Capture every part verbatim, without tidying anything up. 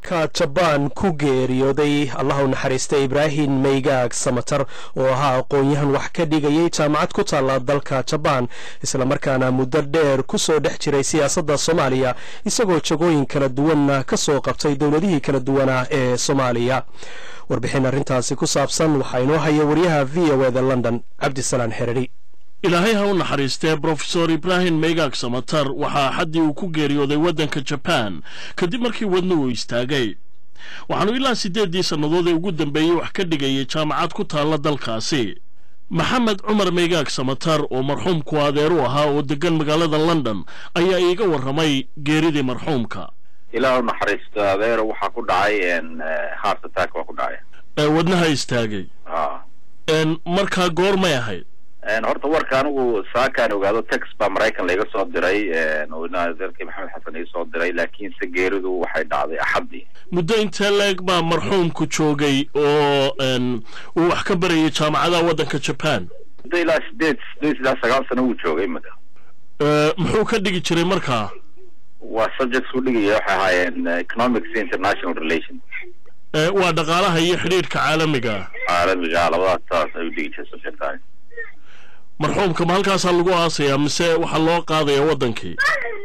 dalka Japan ku geeriyooday Allah u naxariistay Ibrahim Meygag Samatar oo ahaa aqoon-yahan wax ka dhigayay jaamacad ku taala dalka Japan isla markaana muddo dheer ku soo dhex jiray siyaasadda Soomaaliya isagoo jagooyin kala duwan ka soo qabtay dawladihii kala duwan ee Soomaaliya warbixin arintaasi ku saabsan waxa inoo haya wariyaha V O A da London Cabdisalaan Xerari ilaahay ha u naxariistay Professor Ibrahim Meygag Samatar waxa xadii uu ku geeriyooday wadanka Japan kadib markii wadnuhu uu istaagay waxaanu ilaa sideed sanadood ugu dambeeyay wax ka dhigayay jaamacad ku taala dalkaasi Maxamed Umar Meygag Samatar oo marxuumku adeeru ahaa oo degan magaalada London ayaa iiga waramay geeridii marxuumka ilaahay naxariisto adeer waxa ku dhacay in heart attack waa ku dhacay ee wadnaha istaagay ah een marka goormay ahayd een horta warka anigu saakaan ogaado text ba Mareykan laga soo diray een oo adeerkii Maxamed Xasan ay soo diray laakiin si geeridu waxay dhacday axadii muddo inta leeg ba marxuumku joogay oo een uu wax ka barayay jaamacada wadanka Japan muddo ilaa sideed ilaa sagaal sano uu joogay muddo ee muxuu ka dhigi jiray markaa waa subjects uu dhigay waxa ahaayeen economics international relations ee waa dhaqaalaha iyo xiriirka caalamiga caalamiga labadaas taas ay dhigi jiray subjects marxuumka ma halkaas lagu aasaya mise waxa loo qaadaya wadankii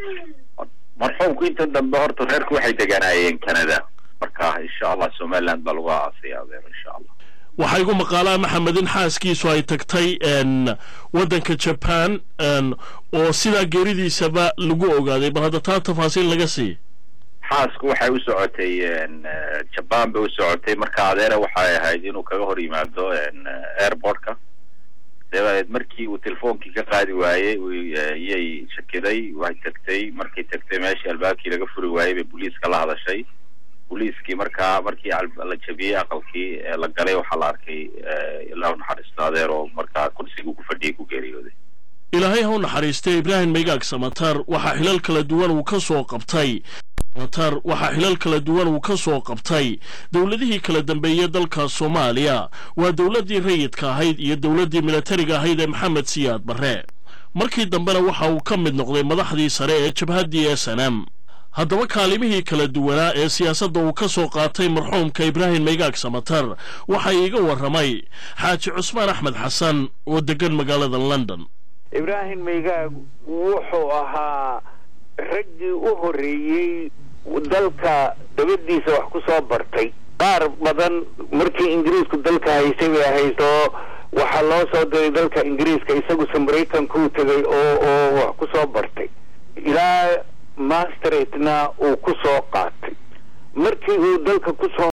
marxuumku inta dambe horta reerku waxay deganayeen Canada marka insha Allah Somaliland baa lagu aasaya insha Allah waxa igu maqaalaa Maxamedin xaaskiisu ay tagtay een wadanka Japan een oo sida geeridiisaba lagu ogaaday bal hadda taa tafaasiil laga sii xaasku waxay u socotay een Japan bay u socotay marka adeera waxay ahayd inuu kaga hor yimaado een airportka deebadeed markii uu telefoonkii ka qaadi waayay iyay shakiday way tagtay markii tagtay meeshii albaabkii laga furi waayay bay booliiska la hadashay booliiskii markaa markii la jabiyay aqalkii la galay waxa la arkay ilaahay naxariisto adeer oo markaa kursiga ku fadhiyay ku geeriyooday ilaahay ha u naxariistay Ibrahim Meygag Samatar waxa xilal kala duwan uu ka soo qabtay Samatar waxa xilal kala duwan uu ka soo qabtay dawladihii kala dambeeyay dalka Soomaaliya waa dawladii rayidka ahayd iyo dawladii militariga ahayd ee Maxamed Siyaad Barre markii dambena waxa uu ka mid noqday madaxdii sare ee jabhadii S N M haddaba kaalimihii kala duwanaa ee siyaasadda uu ka soo qaatay marxuumka Ibrahim Meygag Samatar waxa iiga waramay Xaaji Cusmaan Axmed Xasan oo degan magaalada London Ibrahim Meygag wuxuu ahaa ragii u horeeyay dalka dabadiisa wax ku soo bartay qaar badan markii Ingiriisku dalka haystay way haysto waxa loo soo diray dalka Ingiriiska isagu Mareykan ku tagay oo oo wax ku soo bartay ilaa masteretna uu ku soo qaatay markii uu dalka ku soo